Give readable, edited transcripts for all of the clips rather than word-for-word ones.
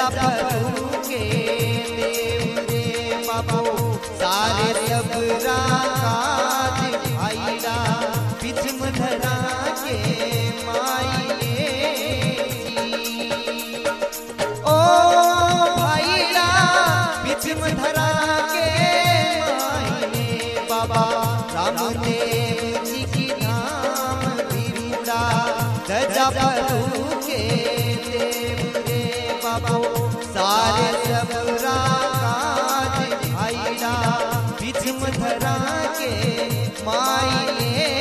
धजा भरू के देव रे बाबो सारे सबरा काज भाईड़ा बिचम धरा के माई ओ भाईड़ा बिचम धरा के माई बाबा रामदेव जी की नाम बिरुड़ा धजा भरू के देव रे बाबो सारे सबरा काज भाईड़ा बिचम धरा के माई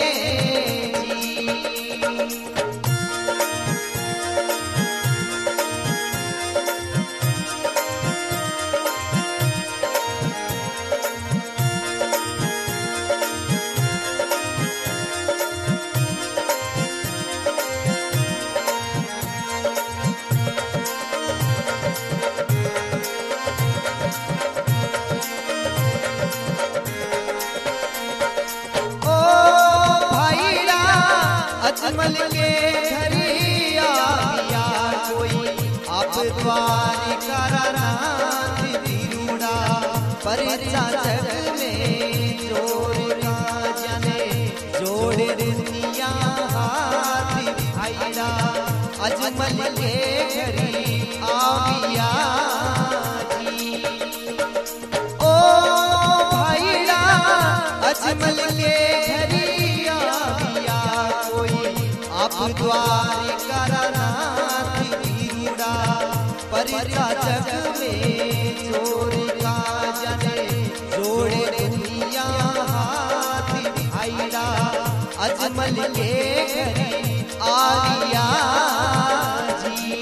अजमल के घरिया कोई आप द्वारिका नाथ बिरुड़ा परिचा जग में जोड़ का जाने जोड़े दुनिया हाथ भाईड़ा अजमल के घरी आविया जी ओ भाईड़ा अजमल के घरी आविया आप द्वारिका नाथ बिरुड़ा परिचा जग में चोर का जाने जोड़े दुनिया हाथ भाईड़ा अजमल के घरी आविया जी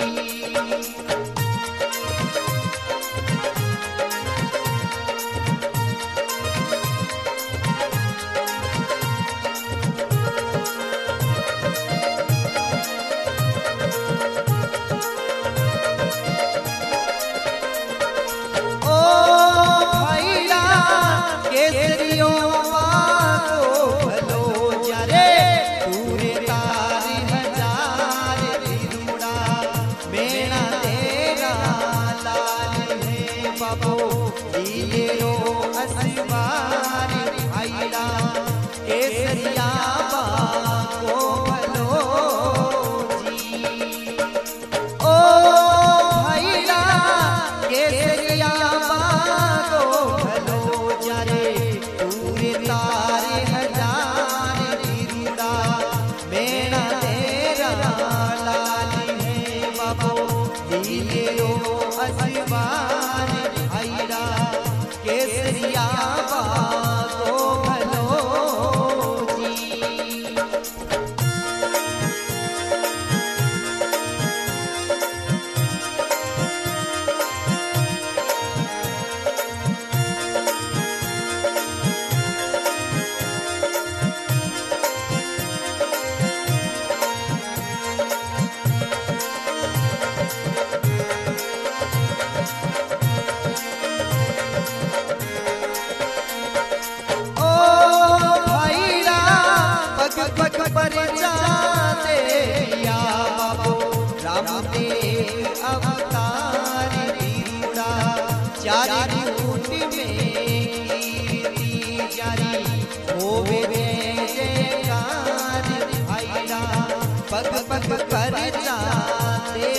अवतार बिरुड़ा चारी रूट में कीर्ति जारी होवे जय जयकार भाईड़ा पग पग पर जाते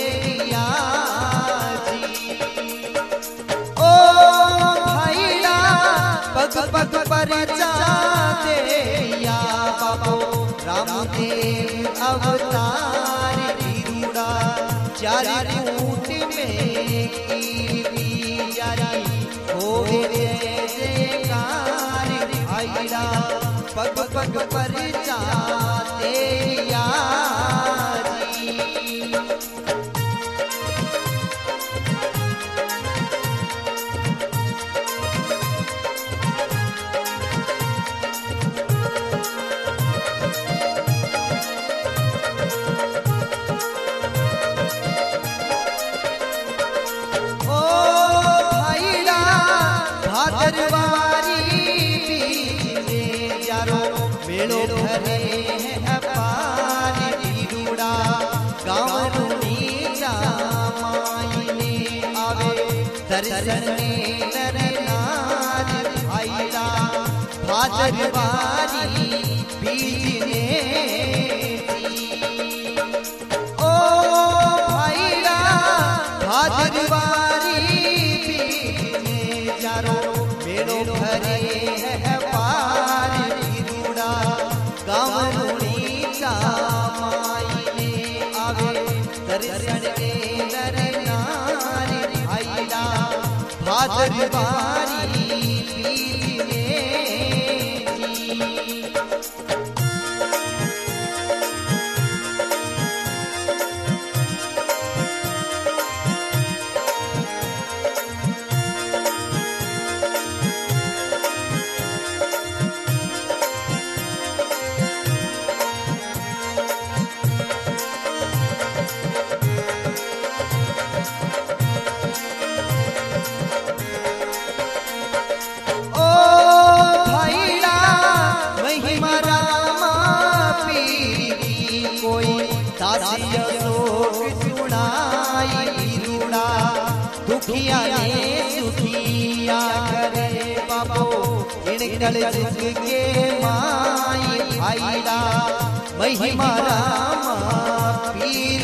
जी ओ भाईड़ा पग पग पर जाते बाबो रामदेव अवतार बिरुड़ा चारी रूट में कीर्ति जारी होवे जय जयकार भाईड़ा पग पग पर जाते मेलो भरे है अपार बिरुड़ा गाँव रूनी दर्शन में नर नार भाईड़ा भादरवारी बीज ने ओ भाईड़ा भादरवारी बीज ने चारो मेरो भरे है पार गिरुड़ा गावनुनी चामाई ने आवे दर्शन में नर नार भाईड़ा भादरवारी बीज ने दुखिया ने सुखिया करे बाबो इनकल जुग के माई भाईड़ा महिमा रामा पीर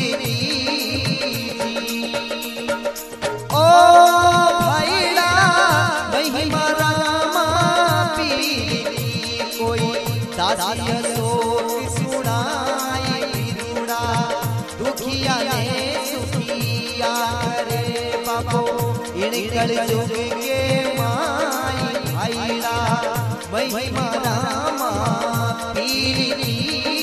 ओ भाईड़ा महिमा रामा पीर कोई दासिया शोक सुनाई गिरुड़ा दुखिया ने सुखिया करे बाबो इनकल जुग के माई भाईड़ा महिमा रामा पीर